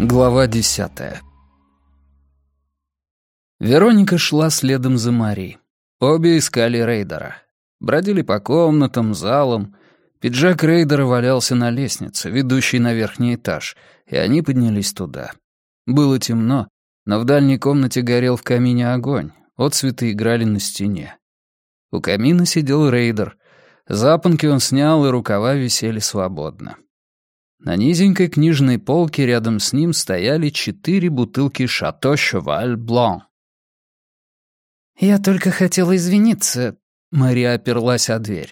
Глава 10. Вероника шла следом за Мари. Обе искали Рейдера. Бродили по комнатам, залам. Пиджак Рейдера валялся на лестнице, ведущей на верхний этаж, и они поднялись туда. Было темно, но в дальней комнате горел в камине огонь, отсветы играли на стене. У камина сидел Рейдер. Запонки он снял, и рукава висели свободно. На низенькой книжной полке рядом с ним стояли 4 бутылки «Шато Шеваль Блан». «Я только хотела извиниться», — Мария оперлась о дверь.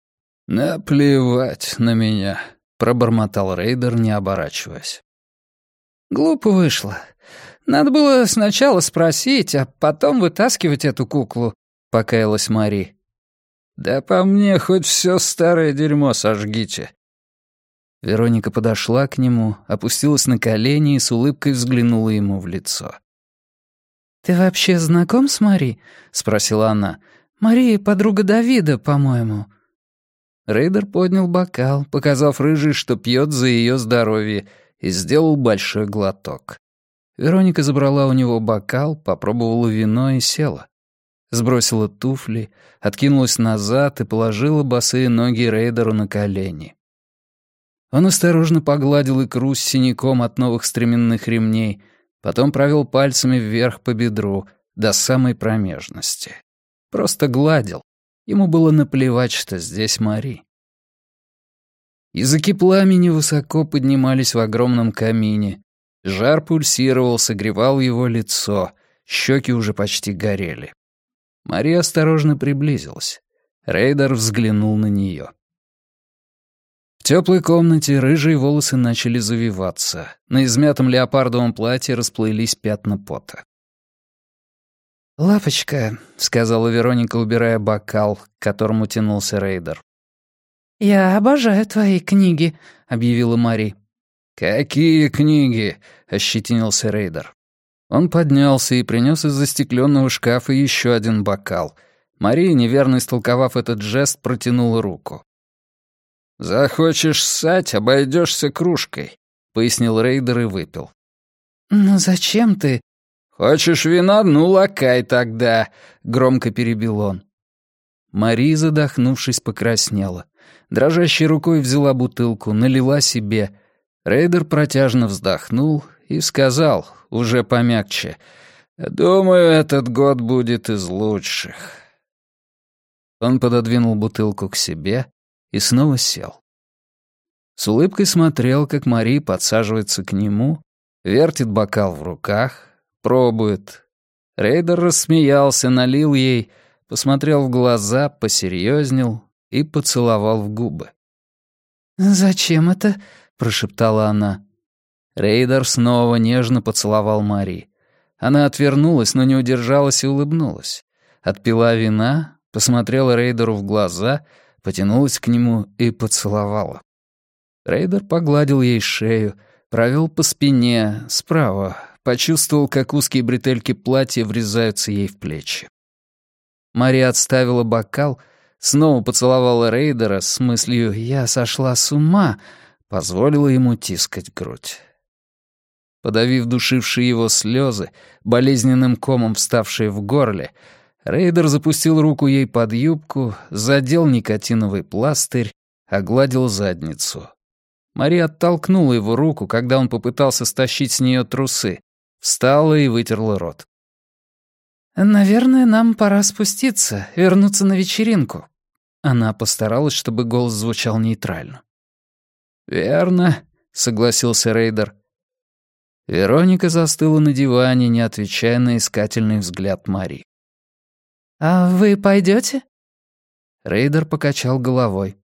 «Наплевать на меня», — пробормотал Рейдер, не оборачиваясь. «Глупо вышло. Надо было сначала спросить, а потом вытаскивать эту куклу», — покаялась Мари. «Да по мне хоть все старое дерьмо сожгите». Вероника подошла к нему, опустилась на колени и с улыбкой взглянула ему в лицо. «Ты вообще знаком с Мари?» — спросила она. «Мария — подруга Давида, по-моему». Рейдер поднял бокал, показав рыжей, что пьет за ее здоровье, и сделал большой глоток. Вероника забрала у него бокал, попробовала вино и села. Сбросила туфли, откинулась назад и положила босые ноги Рейдеру на колени. Он осторожно погладил икру с синяком от новых стременных ремней, потом провел пальцами вверх по бедру, до самой промежности. Просто гладил. Ему было наплевать, что здесь Мари. Языки пламени высоко поднимались в огромном камине. Жар пульсировал, согревал его лицо, щеки уже почти горели. Мари осторожно приблизилась. Рейдер взглянул на нее. В теплой комнате рыжие волосы начали завиваться. На измятом леопардовом платье расплылись пятна пота. «Лапочка», — сказала Вероника, убирая бокал, к которому тянулся Рейдер. «Я обожаю твои книги», — объявила Мари. «Какие книги?» — ощетинился Рейдер. Он поднялся и принес из застекленного шкафа еще один бокал. Мария, неверно истолковав этот жест, протянула руку. «Захочешь ссать, обойдешься кружкой», — пояснил Рейдер и выпил. «Ну зачем ты?» «Хочешь вина? Ну, лакай тогда», — громко перебил он. Мари, задохнувшись, покраснела. Дрожащей рукой взяла бутылку, налила себе. Рейдер протяжно вздохнул и сказал, уже помягче, «Думаю, этот год будет из лучших». Он пододвинул бутылку к себе и снова сел. С улыбкой смотрел, как Мари подсаживается к нему, вертит бокал в руках, пробует. Рейдер рассмеялся, налил ей, посмотрел в глаза, посерьезнел и поцеловал в губы. «Зачем это?» — прошептала она. Рейдер снова нежно поцеловал Мари. Она отвернулась, но не удержалась и улыбнулась. Отпила вина, посмотрела Рейдеру в глаза, потянулась к нему и поцеловала. Рейдер погладил ей шею, провел по спине, справа, почувствовал, как узкие бретельки платья врезаются ей в плечи. Мария отставила бокал, снова поцеловала Рейдера с мыслью «я сошла с ума», позволила ему тискать грудь. Подавив душившие его слезы, болезненным комом вставшие в горле, Рейдер запустил руку ей под юбку, задел никотиновый пластырь, огладил задницу. Мария оттолкнула его руку, когда он попытался стащить с нее трусы, встала и вытерла рот. «Наверное, нам пора спуститься, вернуться на вечеринку». Она постаралась, чтобы голос звучал нейтрально. «Верно», — согласился Рейдер. Вероника застыла на диване, не отвечая на искательный взгляд Мари. «А вы пойдете?» Рейдер покачал головой.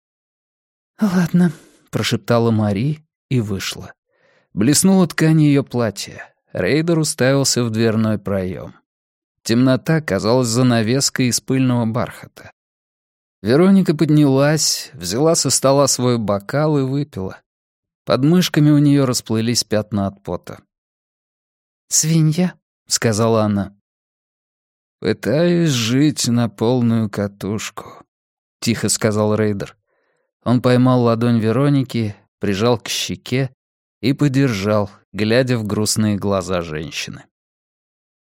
«Ладно», — прошептала Мари и вышла. Блеснула ткань ее платья. Рейдер уставился в дверной проем. Темнота казалась занавеской из пыльного бархата. Вероника поднялась, взяла со стола свой бокал и выпила. Под мышками у нее расплылись пятна от пота. «Свинья», — сказала она. «Пытаюсь жить на полную катушку», — тихо сказал Рейдер. Он поймал ладонь Вероники, прижал к щеке и подержал, глядя в грустные глаза женщины.